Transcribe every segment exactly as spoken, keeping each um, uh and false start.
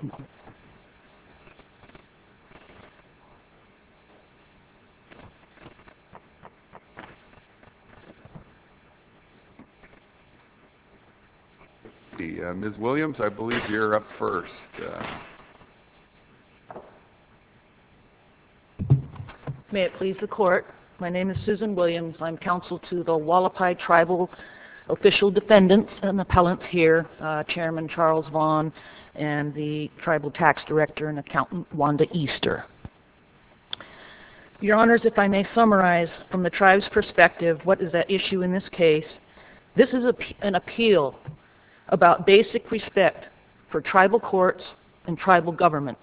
Uh, Miz Williams, I believe you're up first. Uh, May it please the Court, my name is Susan Williams. I'm counsel to the Hualapai Tribal Official Defendants and Appellants here, uh, Chairman Charles Vaughn and the Tribal Tax Director and Accountant Wanda Easter. Your Honors, if I may summarize from the tribe's perspective what is at issue in this case, this is a, an appeal about basic respect for tribal courts and tribal governments.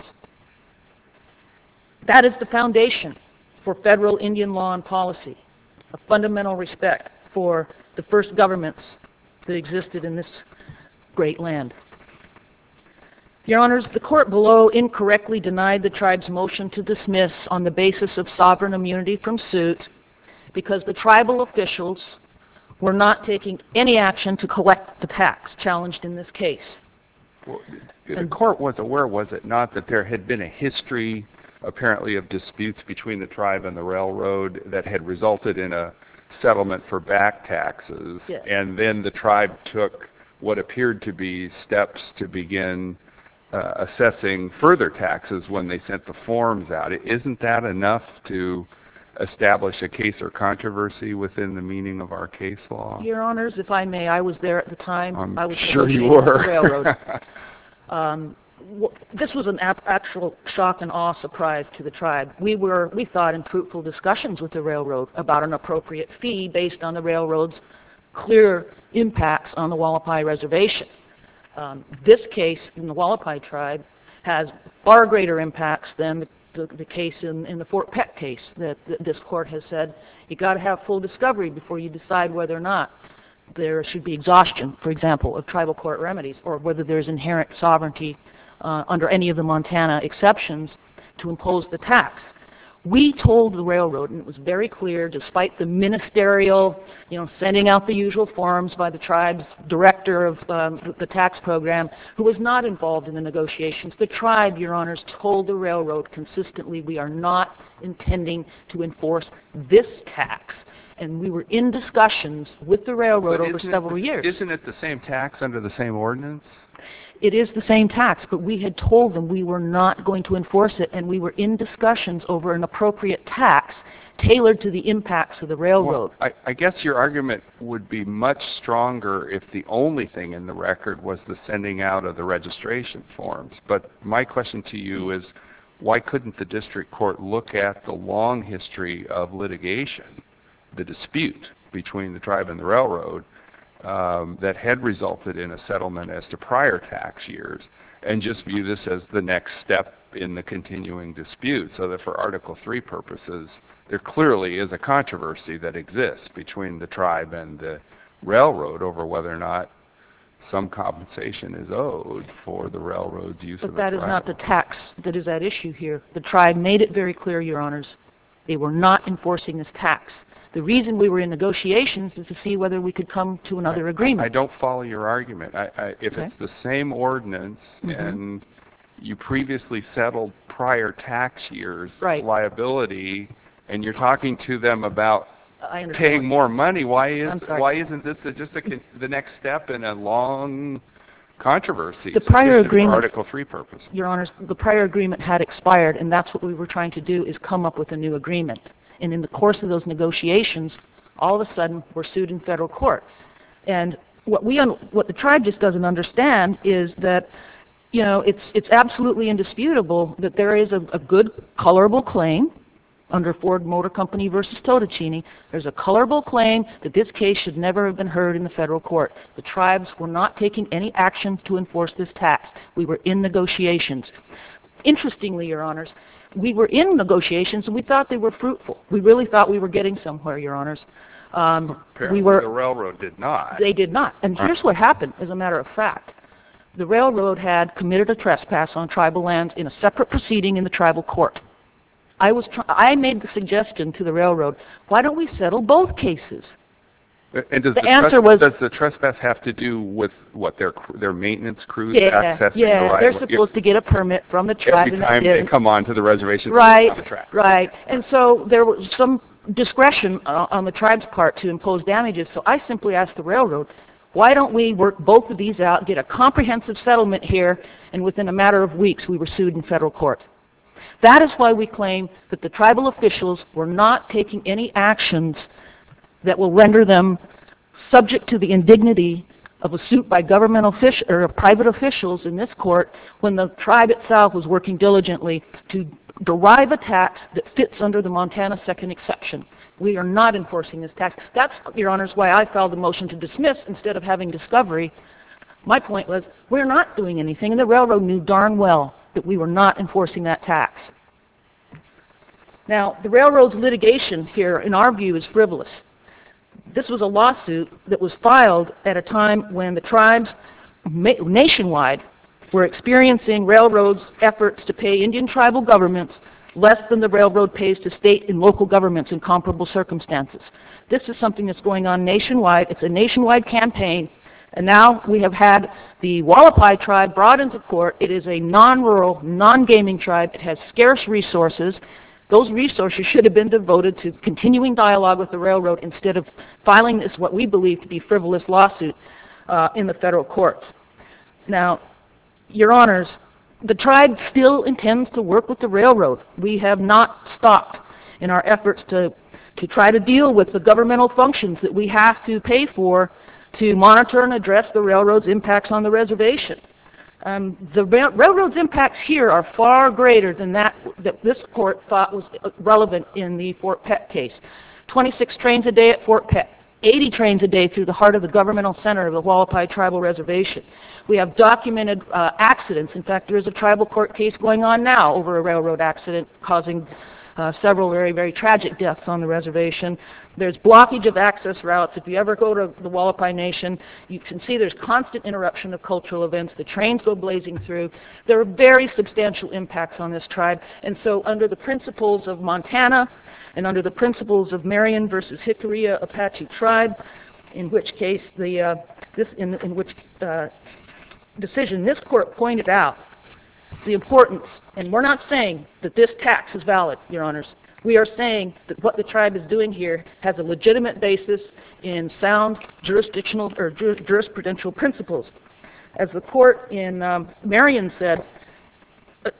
That is the foundation for federal Indian law and policy, a fundamental respect for the first governments that existed in this great land. Your Honors, the court below incorrectly denied the tribe's motion to dismiss on the basis of sovereign immunity from suit because the tribal officials were not taking any action to collect the tax challenged in this case. Well, the court was aware, was it not, that there had been a history, apparently, of disputes between the tribe and the railroad that had resulted in a settlement for back taxes, yes. And then the tribe took what appeared to be steps to begin uh, assessing further taxes when they sent the forms out. Isn't that enough to establish a case or controversy within the meaning of our case law? Your Honors, if I may, I was there at the time. I'm I was sure you with were. the railroad. um, w this was an ap actual shock and awe surprise to the tribe. We were, we thought, in fruitful discussions with the railroad about an appropriate fee based on the railroad's clear impacts on the Hualapai Reservation. Um, this case in the Hualapai tribe has far greater impacts than the The, the case in, in the Fort Peck case that, that this court has said you got to have full discovery before you decide whether or not there should be exhaustion, for example, of tribal court remedies, or whether there's inherent sovereignty uh, under any of the Montana exceptions to impose the tax. We told the railroad, and it was very clear, despite the ministerial, you know, sending out the usual forms by the tribe's director of um, the tax program, who was not involved in the negotiations. The tribe, Your Honors, told the railroad consistently, we are not intending to enforce this tax. And we were in discussions with the railroad over several it, years. Isn't it the same tax under the same ordinance? It is the same tax, but we had told them we were not going to enforce it, and we were in discussions over an appropriate tax tailored to the impacts of the railroad. Well, I, I guess your argument would be much stronger if the only thing in the record was the sending out of the registration forms. But my question to you is, why couldn't the district court look at the long history of litigation, the dispute between the tribe and the railroad, Um, that had resulted in a settlement as to prior tax years, and just view this as the next step in the continuing dispute, so that for Article three purposes, there clearly is a controversy that exists between the tribe and the railroad over whether or not some compensation is owed for the railroad's use but of the that is tribe. not the tax that is at issue here. The tribe made it very clear, Your Honors, they were not enforcing this tax. The reason we were in negotiations is to see whether we could come to another I, agreement. I don't follow your argument. I, I, if okay. it's the same ordinance mm-hmm. and you previously settled prior tax years right. liability, and you're talking to them about I paying more money, why is why isn't this a, just a, the next step in a long controversy? The prior agreement, for Article three purposes. Your Honors, the prior agreement had expired, and that's what we were trying to do, is come up with a new agreement. And in the course of those negotiations, all of a sudden, we're sued in federal court. And what we, what the tribe just doesn't understand is that, you know, it's it's absolutely indisputable that there is a, a good, colorable claim under Ford Motor Company versus Totocini. There's a colorable claim that this case should never have been heard in the federal court. The tribes were not taking any action to enforce this tax. We were in negotiations. Interestingly, Your Honors, we were in negotiations, and we thought they were fruitful. We really thought we were getting somewhere, Your Honors. Um, Apparently we were, the railroad did not. They did not. And here's what happened, as a matter of fact. The railroad had committed a trespass on tribal lands in a separate proceeding in the tribal court. I was tr I made the suggestion to the railroad, why don't we settle both cases? And does The the, answer tres- was- does the trespass have to do with what their cr- their maintenance crews Yeah, accessing yeah, the right? they're supposed to get a permit from the tribe. every and they time they didn't. come onto the reservation. Right, on the track. right. And so there was some discretion uh, on the tribe's part to impose damages. So I simply asked the railroad, why don't we work both of these out, get a comprehensive settlement here, and within a matter of weeks we were sued in federal court. That is why we claim that the tribal officials were not taking any actions that will render them subject to the indignity of a suit by governmental official or private officials in this court when the tribe itself was working diligently to derive a tax that fits under the Montana second exception. We are not enforcing this tax. That's, Your Honors, why I filed the motion to dismiss instead of having discovery. My point was, we're not doing anything, and the railroad knew darn well that we were not enforcing that tax. Now, the railroad's litigation here, in our view, is frivolous. This was a lawsuit that was filed at a time when the tribes nationwide were experiencing railroads' efforts to pay Indian tribal governments less than the railroad pays to state and local governments in comparable circumstances. This is something that's going on nationwide. It's a nationwide campaign, and now we have had the Wallapai tribe brought into court. It is a non-rural, non-gaming tribe. It has scarce resources. Those resources should have been devoted to continuing dialogue with the railroad instead of filing this, what we believe to be frivolous lawsuit, uh, in the federal courts. Now, Your Honors, the tribe still intends to work with the railroad. We have not stopped in our efforts to, to try to deal with the governmental functions that we have to pay for to monitor and address the railroad's impacts on the reservation. Um, the ra railroad's impacts here are far greater than that that this court thought was relevant in the Fort Peck case. twenty-six trains a day at Fort Peck, eighty trains a day through the heart of the governmental center of the Wallapai Tribal Reservation. We have documented uh, accidents. In fact, there is a tribal court case going on now over a railroad accident causing uh, several very, very tragic deaths on the reservation. There's blockage of access routes. If you ever go to the Wallapai Nation, you can see there's constant interruption of cultural events. The trains go blazing through. There are very substantial impacts on this tribe. And so under the principles of Montana and under the principles of Marion versus Jicarilla Apache tribe, in which case the, uh, this, in, in which uh, decision this court pointed out the importance, and we're not saying that this tax is valid, Your Honors. We are saying that what the tribe is doing here has a legitimate basis in sound jurisdictional or jur jurisprudential principles. As the court in um, Marion said, uh,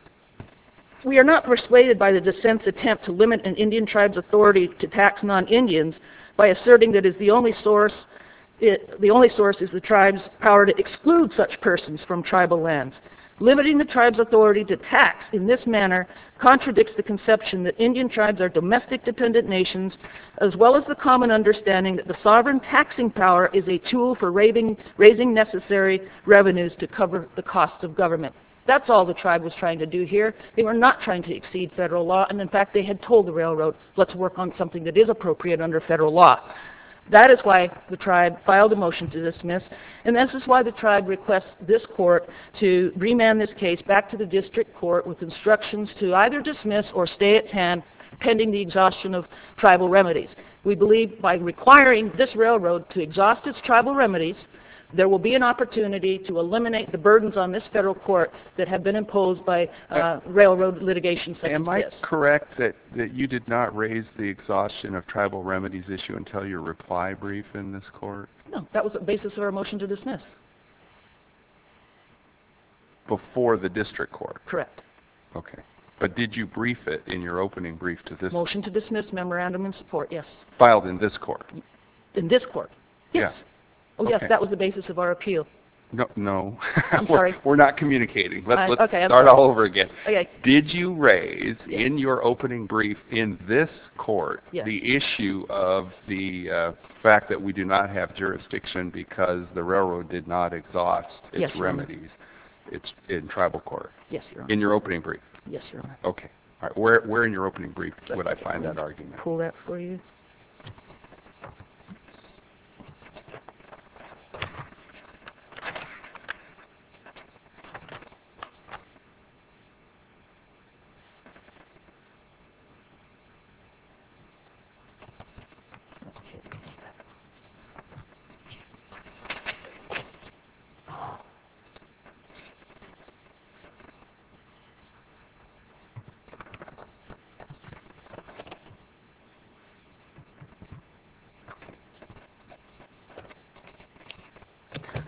we are not persuaded by the dissent's attempt to limit an Indian tribe's authority to tax non-Indians by asserting that is the only source it, the only source is the tribe's power to exclude such persons from tribal lands. Limiting the tribe's authority to tax in this manner contradicts the conception that Indian tribes are domestic dependent nations, as well as the common understanding that the sovereign taxing power is a tool for raising, raising necessary revenues to cover the costs of government. That's all the tribe was trying to do here. They were not trying to exceed federal law, and in fact they had told the railroad, let's work on something that is appropriate under federal law. That is why the tribe filed a motion to dismiss, and this is why the tribe requests this court to remand this case back to the district court with instructions to either dismiss or stay its hand pending the exhaustion of tribal remedies. We believe by requiring this railroad to exhaust its tribal remedies, there will be an opportunity to eliminate the burdens on this federal court that have been imposed by uh, railroad litigation such Am as I this. correct that, that you did not raise the exhaustion of tribal remedies issue until your reply brief in this court? No, that was the basis of our motion to dismiss. Before the district court? Correct. Okay. But did you brief it in your opening brief to this? Motion to dismiss, memorandum in support, yes. Filed in this court? In this court? Yes. Yeah. Oh, yes, Okay. that was the basis of our appeal. No, no. I'm we're, sorry. We're not communicating. Let's, I- let's okay, I'm start sorry. all over again. Okay. Did you raise Yes. in your opening brief in this court Yes. the issue of the uh, fact that we do not have jurisdiction because the railroad did not exhaust its Yes, Your Honor. remedies it's in tribal court? Yes, Your Honor. In your opening brief? Yes, Your Honor. Okay. All right. Where, where in your opening brief would I find that argument? Pull that for you.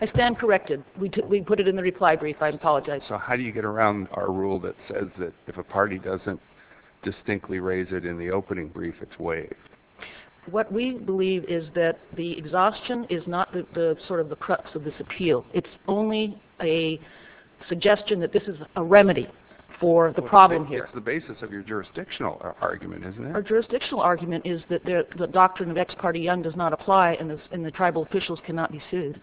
I stand corrected. We, t we put it in the reply brief. I apologize. So how do you get around our rule that says that if a party doesn't distinctly raise it in the opening brief, it's waived? What we believe is that the exhaustion is not the, the sort of the crux of this appeal. It's only a suggestion that this is a remedy for the well, problem it's, here. It's the basis of your jurisdictional argument, isn't it? Our jurisdictional argument is that there, the doctrine of ex parte Young does not apply, and, this, and the tribal officials cannot be sued.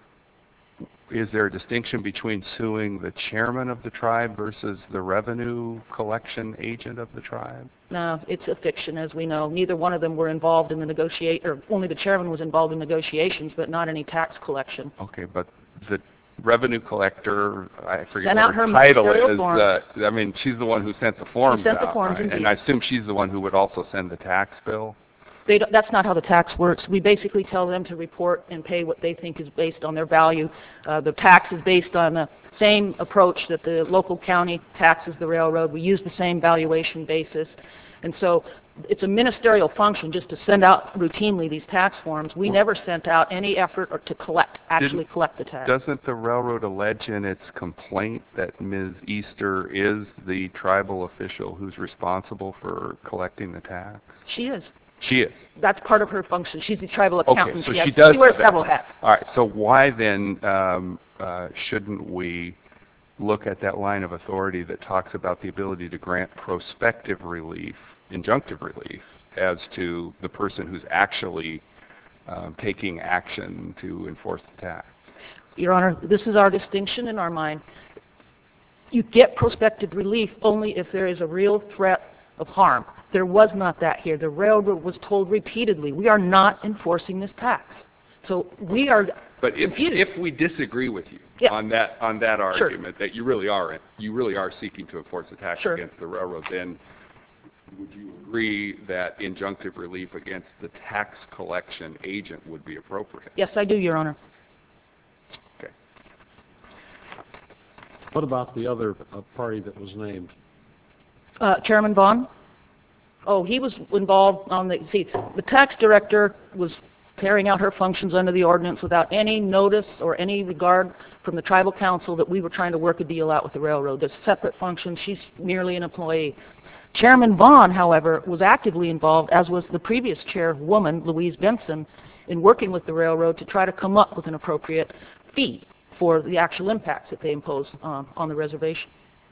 Is there a distinction between suing the chairman of the tribe versus the revenue collection agent of the tribe? No, it's a fiction, as we know. Neither one of them were involved in the negotiate, or only the chairman was involved in negotiations, but not any tax collection. Okay, but the revenue collector, I forget Sent what out her her title ministerial is. forms. Uh, I mean, she's the one who sent the forms She sent the out, forms, right? indeed. And I assume she's the one who would also send the tax bill. They don't, that's not how the tax works. We basically tell them to report and pay what they think is based on their value. Uh, the tax is based on the same approach that the local county taxes the railroad. We use the same valuation basis. And so it's a ministerial function just to send out routinely these tax forms. We never sent out any effort or to collect, actually Didn't- collect the tax. Doesn't the railroad allege in its complaint that Miz Easter is the tribal official who's responsible for collecting the tax? She is. She is. That's part of her function. She's the tribal Okay, accountant. so has, she does She wears that. several hats. All right, so why then um, uh, shouldn't we look at that line of authority that talks about the ability to grant prospective relief, injunctive relief, as to the person who's actually um, taking action to enforce the tax? Your Honor, this is our distinction in our mind. You get prospective relief only if there is a real threat of harm. There was not that here. The railroad was told repeatedly, we are not enforcing this tax. So we are But if, confused. if we disagree with you Yeah. on that on that Sure. argument that you really are you really are seeking to enforce the tax Sure. against the railroad, then would you agree that injunctive relief against the tax collection agent would be appropriate? Yes, I do, Your Honor. Okay. What about the other uh, party that was named? Uh, Chairman Vaughn? Oh, he was involved on the, see, the tax director was carrying out her functions under the ordinance without any notice or any regard from the tribal council that we were trying to work a deal out with the railroad. There's separate functions. She's merely an employee. Chairman Vaughn, however, was actively involved, as was the previous chairwoman, Louise Benson, in working with the railroad to try to come up with an appropriate fee for the actual impacts that they impose um, on the reservation.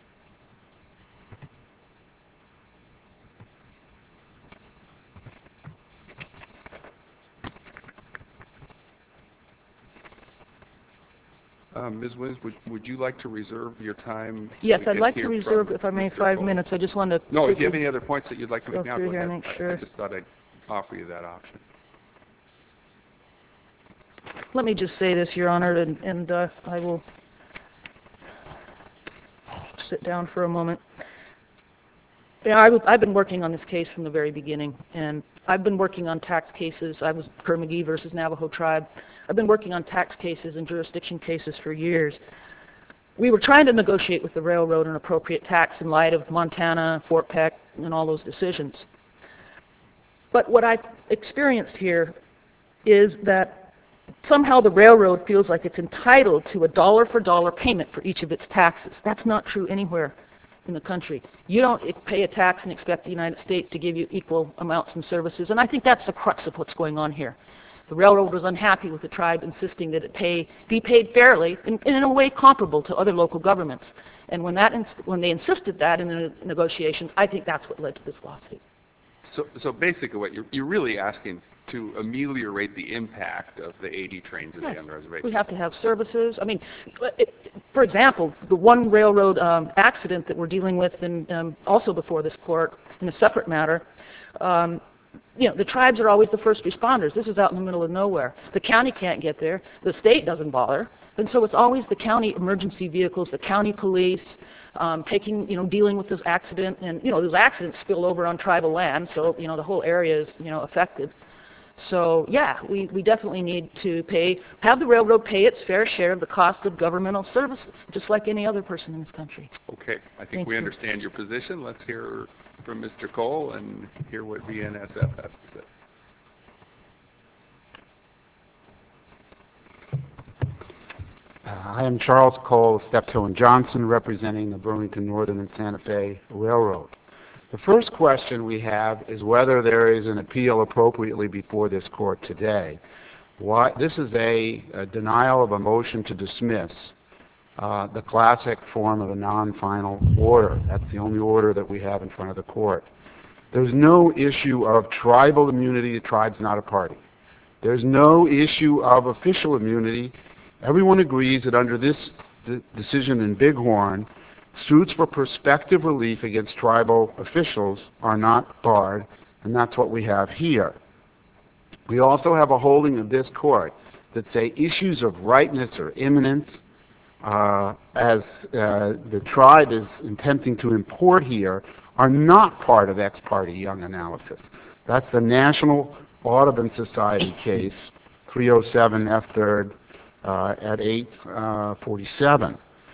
Um, Miz Wins, would, would you like to reserve your time? so Yes, we I'd can like to hear reserve, from if I may, Mister five Cole? minutes. I just wanted to No, if you have quickly any other points that you'd like to go make now, through go here ahead. and make I- sure. I just thought I'd offer you that option. Let me just say this, Your Honor, and, and uh, I will sit down for a moment. Yeah, I was, I've been working on this case from the very beginning, and I've been working on tax cases. I was Kerr McGee versus Navajo Tribe. I've been working on tax cases and jurisdiction cases for years. We were trying to negotiate with the railroad an appropriate tax in light of Montana, Fort Peck, and all those decisions. But what I've experienced here is that somehow the railroad feels like it's entitled to a dollar-for-dollar payment for each of its taxes. That's not true anywhere in the country. You don't pay a tax and expect the United States to give you equal amounts in services, and I think that's the crux of what's going on here. The railroad was unhappy with the tribe insisting that it pay, be paid fairly and in a way comparable to other local governments. And when, that ins when they insisted that in the negotiations, I think that's what led to this lawsuit. So, so basically what you're, you're really asking to ameliorate the impact of the eighty trains a day Yes. on the reservation. We have to have services. I mean, it, for example, the one railroad um, accident that we're dealing with, and um, also before this court in a separate matter, um, you know, the tribes are always the first responders. This is out in the middle of nowhere. The county can't get there. The state doesn't bother. And so it's always the county emergency vehicles, the county police, um, taking, you know, dealing with this accident. And, you know, those accidents spill over on tribal land, so, you know, the whole area is, you know, affected. So, yeah, we, we definitely need to pay, have the railroad pay its fair share of the cost of governmental services, just like any other person in this country. Okay, I think Thank we you. understand your position. Let's hear from Mister Cole and hear what B N S F has to say. I am Charles Cole, Steptoe and Johnson, representing the Burlington Northern and Santa Fe Railroad. The first question we have is whether there is an appeal appropriately before this court today. Why, this is a, a denial of a motion to dismiss, uh, the classic form of a non-final order. That's the only order that we have in front of the court. There's no issue of tribal immunity. The tribe's not a party. There's no issue of official immunity. Everyone agrees that under this de- decision in Bighorn, suits for prospective relief against tribal officials are not barred, and that's what we have here. We also have a holding of this court that say issues of rightness or imminence, uh, as uh, the tribe is attempting to import here, are not part of ex parte Young analysis. That's the National Audubon Society case, three oh seven F third uh, at eight forty-seven.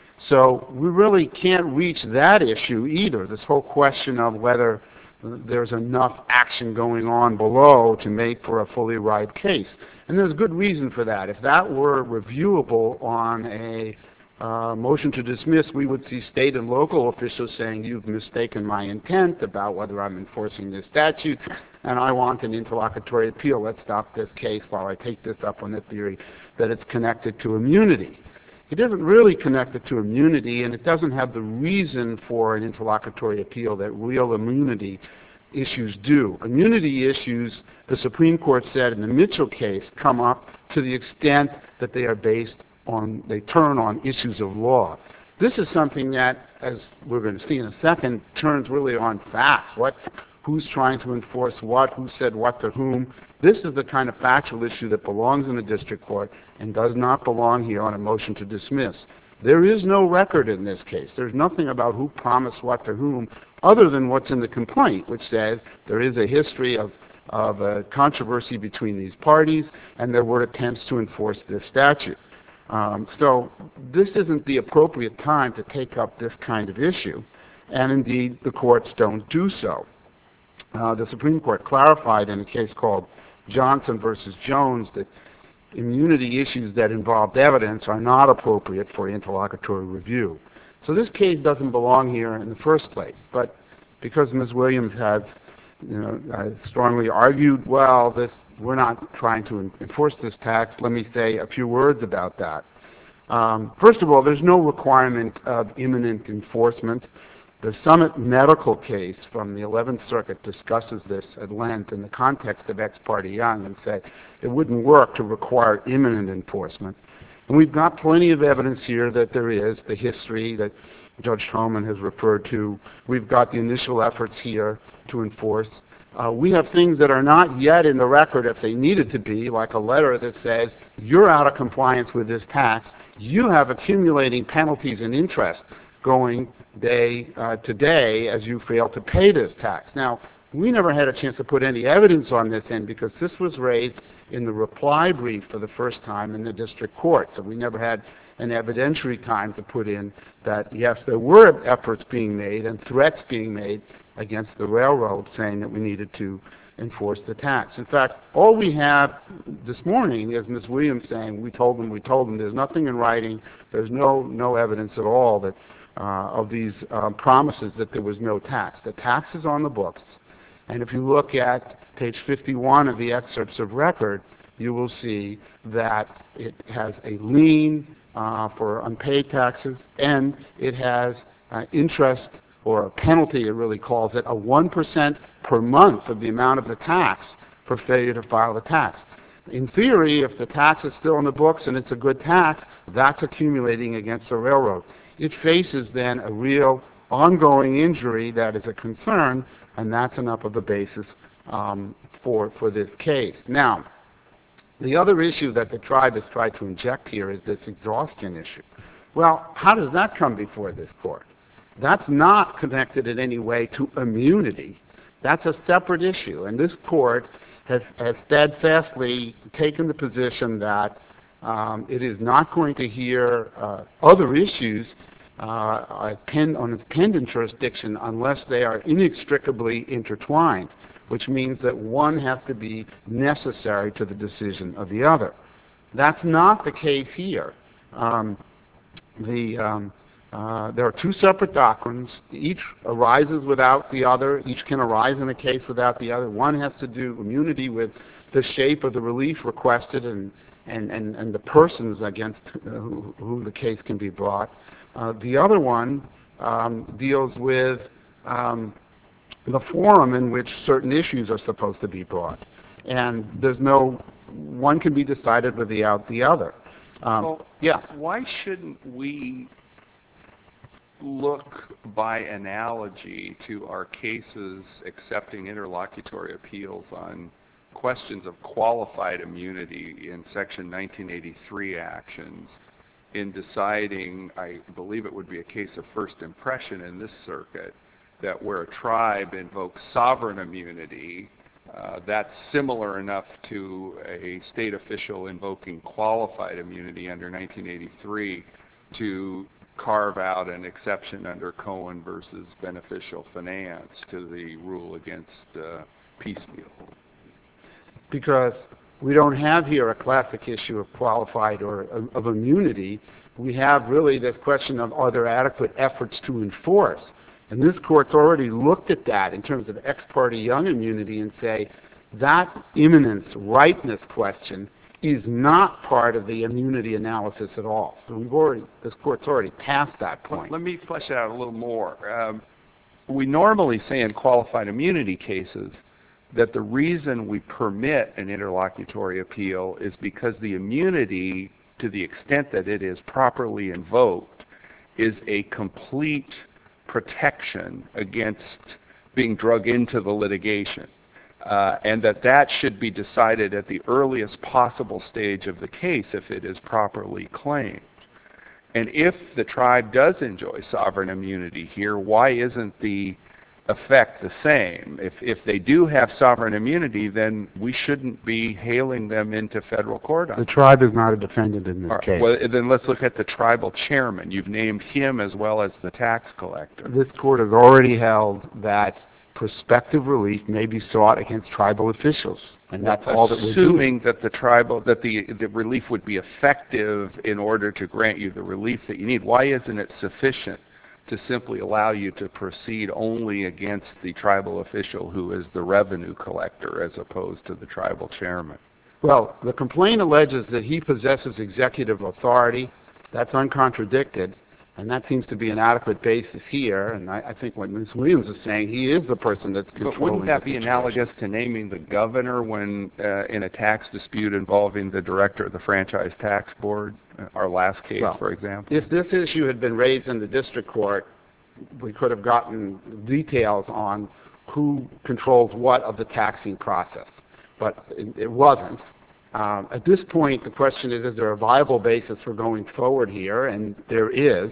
So we really can't reach that issue either, this whole question of whether there's enough action going on below to make for a fully ripe case. And there's good reason for that. If that were reviewable on a uh, motion to dismiss, we would see state and local officials saying, you've mistaken my intent about whether I'm enforcing this statute, and I want an interlocutory appeal. Let's stop this case while I take this up on the theory that it's connected to immunity. It isn't really connected to immunity, and it doesn't have the reason for an interlocutory appeal that real immunity issues do. Immunity issues, the Supreme Court said in the Mitchell case, come up to the extent that they are based on, they turn on issues of law. This is something that, as we're going to see in a second, turns really on facts. What, who's trying to enforce what, who said what to whom. This is the kind of factual issue that belongs in the district court and does not belong here on a motion to dismiss. There is no record in this case. There's nothing about who promised what to whom other than what's in the complaint, which says there is a history of, of a controversy between these parties and there were attempts to enforce this statute. Um, so this isn't the appropriate time to take up this kind of issue, and indeed the courts don't do so. Uh, the Supreme Court clarified in a case called Johnson versus Jones that immunity issues that involved evidence are not appropriate for interlocutory review. So this case doesn't belong here in the first place. But because Miz Williams has, you know, uh, strongly argued, well, this we're not trying to enforce this tax, let me say a few words about that. Um, first of all, there's no requirement of imminent enforcement. The Summit Medical case from the eleventh Circuit discusses this at length in the context of ex parte Young and said it wouldn't work to require imminent enforcement. And we've got plenty of evidence here that there is, the history that Judge Homan has referred to. We've got the initial efforts here to enforce. Uh, we have things that are not yet in the record if they needed to be, like a letter that says, you're out of compliance with this tax. You have accumulating penalties and interest going day uh, to day as you fail to pay this tax. Now, we never had a chance to put any evidence on this end because this was raised in the reply brief for the first time in the district court. So we never had an evidentiary time to put in that, yes, there were efforts being made and threats being made against the railroad saying that we needed to enforce the tax. In fact, all we have this morning is Miz Williams saying, we told them, we told them. There's nothing in writing. There's no, no evidence at all that uh, of these uh, promises that there was no tax. The tax is on the books. And if you look at page fifty-one of the excerpts of record, you will see that it has a lien uh, for unpaid taxes, and it has uh, interest or a penalty, it really calls it, a one percent per month of the amount of the tax for failure to file the tax. In theory, if the tax is still in the books and it's a good tax, that's accumulating against the railroad. It faces then a real ongoing injury that is a concern, and that's enough of a basis um, for, for this case. Now, the other issue that the tribe has tried to inject here is this exhaustion issue. Well, how does that come before this court? That's not connected in any way to immunity. That's a separate issue. And this court has, has steadfastly taken the position that um, it is not going to hear uh, other issues uh, pen, on its pendant jurisdiction unless they are inextricably intertwined, which means that one has to be necessary to the decision of the other. That's not the case here. Um, the um, uh, there are two separate doctrines. Each arises without the other. Each can arise in a case without the other. One has to do immunity with the shape of the relief requested and and, and, and the persons against uh, who, who the case can be brought. Uh, the other one um, deals with um, the forum in which certain issues are supposed to be brought. And there's no, one can be decided without the other. Um, well, yeah. Why shouldn't we look by analogy to our cases accepting interlocutory appeals on questions of qualified immunity in Section nineteen eighty-three actions in deciding, I believe it would be a case of first impression in this circuit, that where a tribe invokes sovereign immunity, uh, that's similar enough to a state official invoking qualified immunity under nineteen eighty-three to carve out an exception under Cohen versus beneficial finance to the rule against uh, piecemeal. Because we don't have here a classic issue of qualified or of, of immunity. We have really this question of are there adequate efforts to enforce? And this court's already looked at that in terms of ex parte young immunity and say that imminence, ripeness question is not part of the immunity analysis at all. So we've already, this court's already passed that point. Let me flesh it out a little more. Um, we normally say in qualified immunity cases that the reason we permit an interlocutory appeal is because the immunity, to the extent that it is properly invoked, is a complete protection against being drug into the litigation, uh, and that that should be decided at the earliest possible stage of the case if it is properly claimed. And if the tribe does enjoy sovereign immunity here, why isn't the effect the same? If if they do have sovereign immunity, then we shouldn't be hailing them into federal court on The tribe is not a defendant in this All right, case. well, then let's look at the tribal chairman. You've named him as well as the tax collector. This court has already held that prospective relief may be sought against tribal officials, and that's all that we're doing. Assuming that the tribal that the the relief would be effective in order to grant you the relief that you need, why isn't it sufficient to simply allow you to proceed only against the tribal official who is the revenue collector as opposed to the tribal chairman? Well, the complaint alleges that he possesses executive authority. That's uncontradicted, and that seems to be an adequate basis here. And I, I think what Miz Williams is saying, he is the person that's controlling But wouldn't that the be situation. analogous to naming the governor when uh, in a tax dispute involving the director of the Franchise Tax Board, uh, our last case, Well, for example? If this issue had been raised in the district court, we could have gotten details on who controls what of the taxing process. But it, it wasn't. Um, at this point, the question is, is there a viable basis for going forward here? And there is,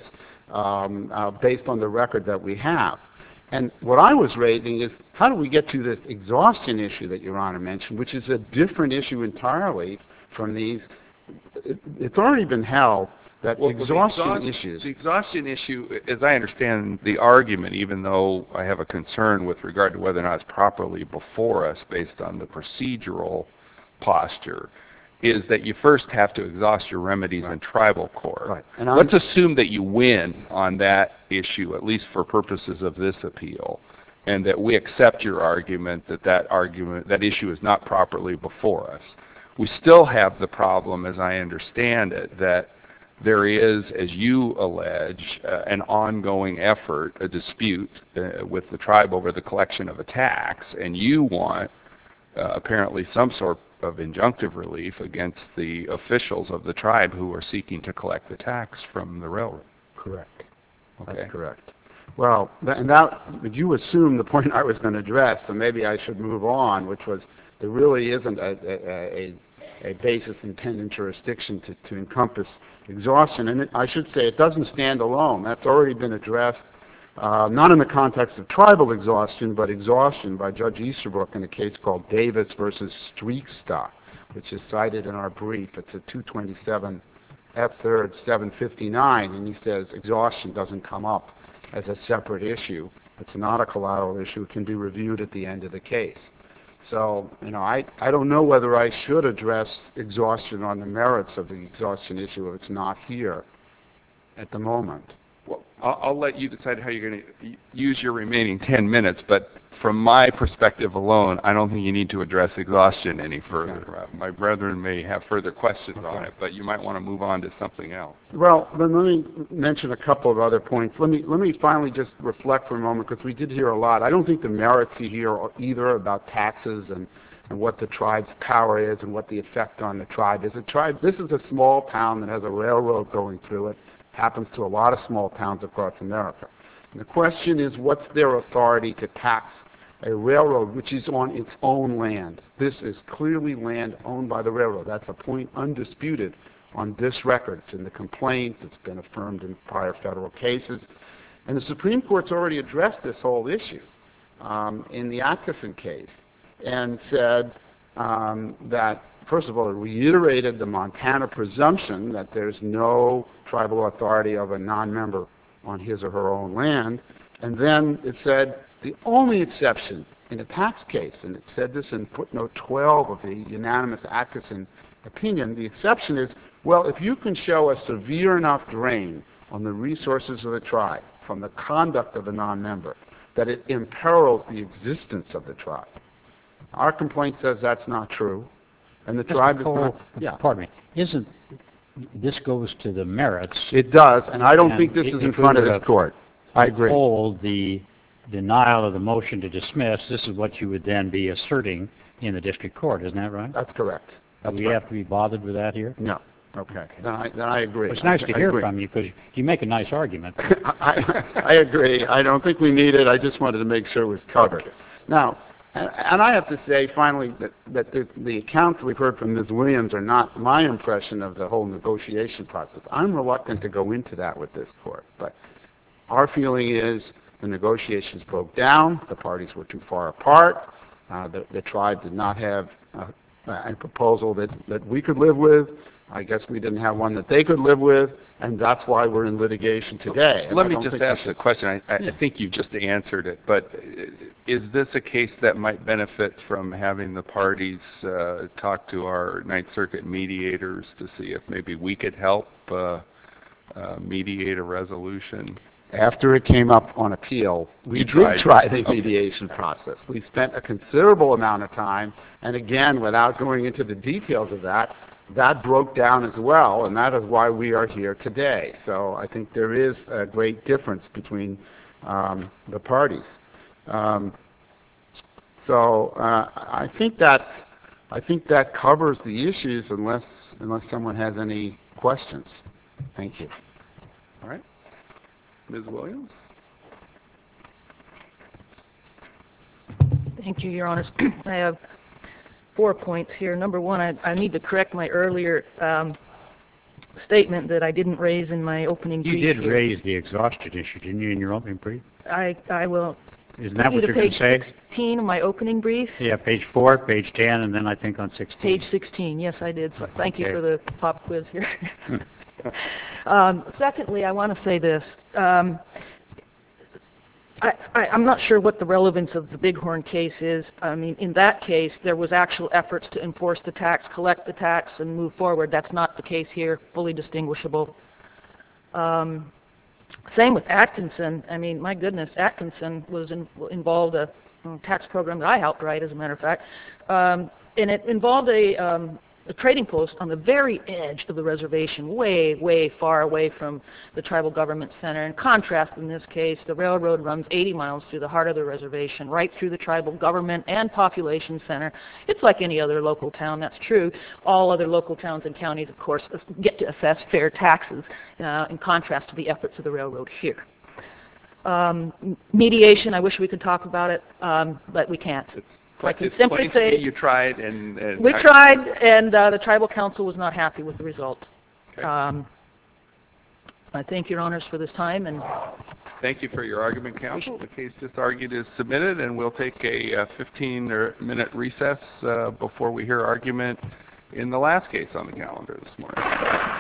um, uh, based on the record that we have. And what I was raising is, how do we get to this exhaustion issue that Your Honor mentioned, which is a different issue entirely from these? It, it's already been held that Well, exhaustion the exhaust- issues. The exhaustion issue, as I understand the argument, even though I have a concern with regard to whether or not it's properly before us based on the procedural posture, is that you first have to exhaust your remedies Right. in tribal court. Right. And I'm- Let's assume that you win on that issue, at least for purposes of this appeal, and that we accept your argument that that argument, that issue is not properly before us. We still have the problem, as I understand it, that there is, as you allege, uh, an ongoing effort, a dispute uh, with the tribe over the collection of a tax, and you want uh, apparently some sort of injunctive relief against the officials of the tribe who are seeking to collect the tax from the railroad. Correct. Okay. That's correct. Well, th- and that, but you assumed the point I was going to address, so maybe I should move on, which was there really isn't a, a, a, a basis in pendent jurisdiction to, to encompass exhaustion. And it, I should say it doesn't stand alone. That's already been addressed, uh, not in the context of tribal exhaustion, but exhaustion by Judge Easterbrook in a case called Davis versus Streekstock, which is cited in our brief. It's a two twenty-seven F third seven fifty-nine, and he says exhaustion doesn't come up as a separate issue. It's not a collateral issue. It can be reviewed at the end of the case. So, you know, I, I don't know whether I should address exhaustion on the merits of the exhaustion issue if it's not here. at the moment. Well, I'll, I'll let you decide how you're going to use your remaining ten minutes, but from my perspective alone, I don't think you need to address exhaustion any further. Uh, my brethren may have further questions Okay. on it, but you might want to move on to something else. Well, then let me mention a couple of other points. Let me let me finally just reflect for a moment, because we did hear a lot. I don't think the merits here are either about taxes and, and what the tribe's power is and what the effect on the tribe is. A tribe, this is a small town that has a railroad going through it. Happens to a lot of small towns across America. And the question is, what's their authority to tax a railroad which is on its own land? This is clearly land owned by the railroad. That's a point undisputed on this record. It's in the complaints. It's been affirmed in prior federal cases. And the Supreme Court's already addressed this whole issue um, in the Atchison case and said um, that, first of all, it reiterated the Montana presumption that there's no tribal authority of a non-member on his or her own land. And then it said the only exception in a tax case, and it said this in footnote twelve of the unanimous Atchison opinion, the exception is, well, if you can show a severe enough drain on the resources of the tribe from the conduct of a non-member that it imperils the existence of the tribe. Our complaint says that's not true, and the tribe is not. Yeah. Pardon me. Isn't this goes to the merits? It does, and I don't And think this if is in we front of were this to court. I agree. Hold the denial of the motion to dismiss. This is what you would then be asserting in the district court. Isn't that right? That's correct. Do That's we right. have to be bothered with that here? No. Okay. Then I, then I agree. Well, it's nice I, to I hear agree. from you because you make a nice argument. I, I agree. I don't think we need it. I just wanted to make sure it was covered. Now, and, and I have to say, finally, that, that the, the accounts we've heard from Miz Williams are not my impression of the whole negotiation process. I'm reluctant to go into that with this court, but our feeling is the negotiations broke down. The parties were too far apart. Uh, the, the tribe did not have uh, a proposal that, that we could live with. I guess we didn't have one that they could live with, and that's why we're in litigation today. And Let I me don't just think we ask should- a question. I, I think you just answered it, but is this a case that might benefit from having the parties uh, talk to our Ninth Circuit mediators to see if maybe we could help uh, uh, mediate a resolution? After it came up on appeal, we You did tried. try the Okay. mediation process. We spent a considerable amount of time, and again, without going into the details of that, that broke down as well, and that is why we are here today. So I think there is a great difference between um, the parties. Um, so uh, I think that I think that covers the issues, unless unless someone has any questions. Thank you. All right. Miz Williams? Thank you, Your Honors. I have four points here. Number one, I, I need to correct my earlier um, statement that I didn't raise in my opening You brief did here. raise the exhaustion issue, didn't you, in your opening brief? I, I will Isn't that take you what to you're going page to say? sixteen of my opening brief. Yeah, page four, page ten, and then I think on sixteen. Page sixteen, yes, I did. So thank you Okay. for the pop quiz here. um, secondly, I want to say this. Um, I, I, I'm not sure what the relevance of the Bighorn case is. I mean, in that case, there was actual efforts to enforce the tax, collect the tax, and move forward. That's not the case here, fully distinguishable. Um, same with Atkinson. I mean, my goodness, Atkinson was in, involved a, a tax program that I helped write, as a matter of fact, um, and it involved a, um, a trading post on the very edge of the reservation, way, way far away from the tribal government center. In contrast, in this case, the railroad runs eighty miles through the heart of the reservation, right through the tribal government and population center. It's like any other local town, that's true. All other local towns and counties, of course, get to assess fair taxes, uh, in contrast to the efforts of the railroad here. Um, mediation, I wish we could talk about it, um, but we can't. I can It's simply plain to say me you tried, and, and we I- tried, and uh, the tribal council was not happy with the result. Okay. Um, I thank your honors for this time, and Thank you for your argument, counsel. The case just argued is submitted, and we'll take a fifteen-minute recess uh, before we hear argument in the last case on the calendar this morning.